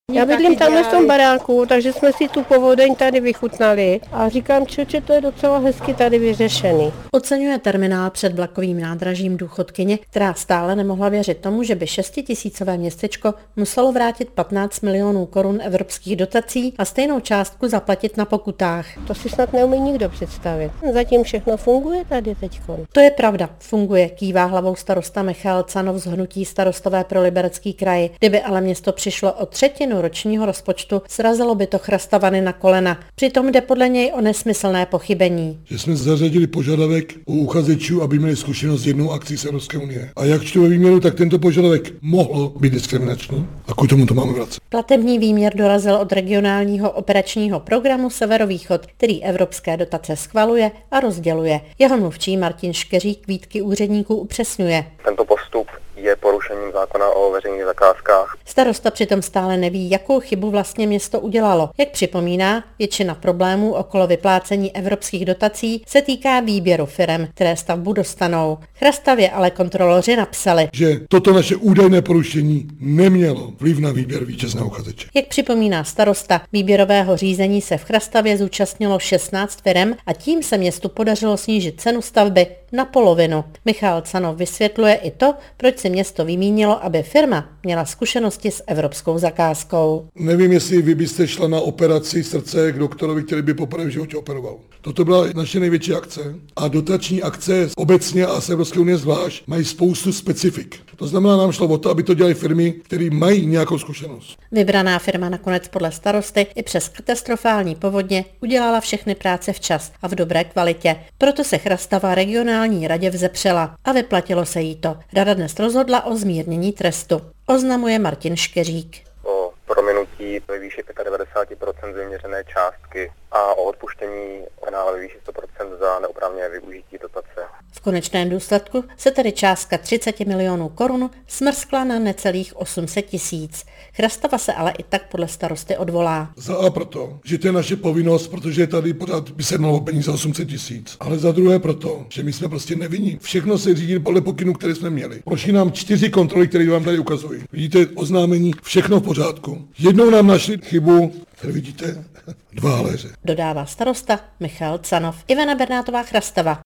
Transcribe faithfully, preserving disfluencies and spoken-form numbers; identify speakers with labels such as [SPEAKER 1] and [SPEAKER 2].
[SPEAKER 1] Já bydlím tamhle v tom baráku, takže jsme si tu povodeň tady vychutnali a říkám, čoče, to je docela hezky tady vyřešený.
[SPEAKER 2] Oceňuje terminál před vlakovým nádražím důchodkyně, která stále nemohla věřit tomu, že by šestitisícové městečko muselo vrátit patnáct milionů korun evropských dotací a stejnou částku zaplatit na pokutách.
[SPEAKER 1] To si snad neumí nikdo představit. Zatím všechno funguje tady teďko.
[SPEAKER 2] To je pravda, funguje, kývá hlavou starosta Michal Canov z hnutí Starostové pro Liberecký kraj. Kdyby ale město přišlo o třetinu ročního rozpočtu, srazilo by to Chrastavany na kolena. Přitom jde podle něj o nesmyslné pochybení.
[SPEAKER 3] Že jsme zařadili požadavek u uchazečů, aby měli zkušenost s jednou akcí z Evropské unie. A jak čtu ve výměru, tak tento požadavek mohl být diskriminační. A kvůli tomu to máme vracet.
[SPEAKER 2] Platební výměr dorazil od regionálního operačního programu Severovýchod, který evropské dotace schvaluje a rozděluje. Jeho mluvčí Martin Škeřík výtky úředníků upřesňuje.
[SPEAKER 4] Tento postup je porušením zákona o veřejných zakázkách.
[SPEAKER 2] Starosta přitom stále neví, jakou chybu vlastně město udělalo. Jak připomíná, většina problémů okolo vyplácení evropských dotací se týká výběru firem, které stavbu dostanou. Chrastavě ale kontroloři napsali,
[SPEAKER 3] že toto naše údajné porušení nemělo vliv na výběr vítězného uchazeče.
[SPEAKER 2] Jak připomíná starosta, výběrového řízení se v Chrastavě zúčastnilo šestnáct firem a tím se městu podařilo snížit cenu stavby na polovinu. Michal Canov vysvětluje i to, proč si město vymínilo, aby firma měla zkušenosti s evropskou zakázkou.
[SPEAKER 3] Nevím, jestli vy byste šla na operaci srdce k doktorovi, který by poprvé v životě operoval. Toto byla naše největší akce a dotační akce obecně a z Evropské unie zvlášť mají spoustu specifik. To znamená, nám šlo o to, aby to dělaly firmy, které mají nějakou zkušenost.
[SPEAKER 2] Vybraná firma nakonec podle starosty i přes katastrofální povodně udělala všechny práce včas a v dobré kvalitě. Proto se Chrastava regionální radě vzepřela a vyplatilo se jí to. Rada dnes rozhodla o zmírnění trestu. Oznamuje Martin Škeřík.
[SPEAKER 4] O prominutí ve výši devadesát pět procent vyměřené částky a o odpuštění penále ve výši sto procent za neoprávněné využití dotace.
[SPEAKER 2] V konečném důsledku se tedy částka třicet milionů korun smrskla na necelých osm set tisíc. Chrastava se ale i tak podle starosty odvolá.
[SPEAKER 3] Za A proto, že to je naše povinnost, protože tady pořád by se jednalo o peníze osm set tisíc. Ale za druhé proto, že my jsme prostě nevinní. Všechno se řídí podle pokynů, které jsme měli. Prošli nám čtyři kontroly, které vám tady ukazují. Vidíte oznámení, všechno v pořádku. Jednou nám našli chybu, tady vidíte, dva haléře.
[SPEAKER 2] Dodává starosta Michal Canov. Ivana Bernátová, Chrastava.